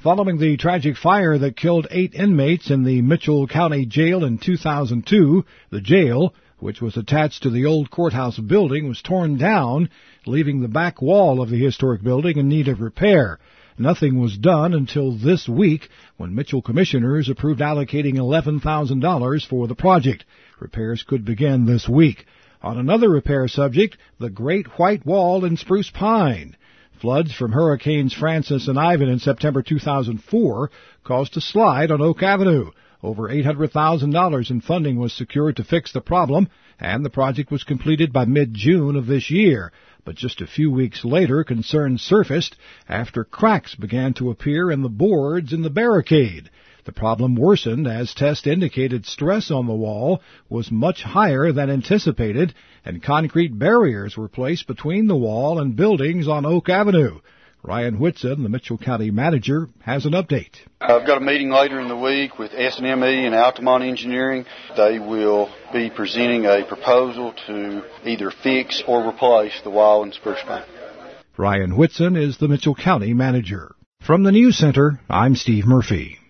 Following the tragic fire that killed 8 inmates in the Mitchell County Jail in 2002, the jail, which was attached to the old courthouse building, was torn down, leaving the back wall of the historic building in need of repair. Nothing was done until this week when Mitchell commissioners approved allocating $11,000 for the project. Repairs could begin this week. On another repair subject, the Great White Wall in Spruce Pine. Floods from Hurricanes Francis and Ivan in September 2004 caused a slide on Oak Avenue. Over $800,000 in funding was secured to fix the problem, and the project was completed by mid-June of this year. But just a few weeks later, concerns surfaced after cracks began to appear in the boards in the barricade. The problem worsened as tests indicated stress on the wall was much higher than anticipated, and concrete barriers were placed between the wall and buildings on Oak Avenue. Ryan Whitson, the Mitchell County manager, has an update. I've got a meeting later in the week with SNME and Altamont Engineering. They will be presenting a proposal to either fix or replace the wall in Spruce Pine. Ryan Whitson is the Mitchell County manager. From the News Center, I'm Steve Murphy.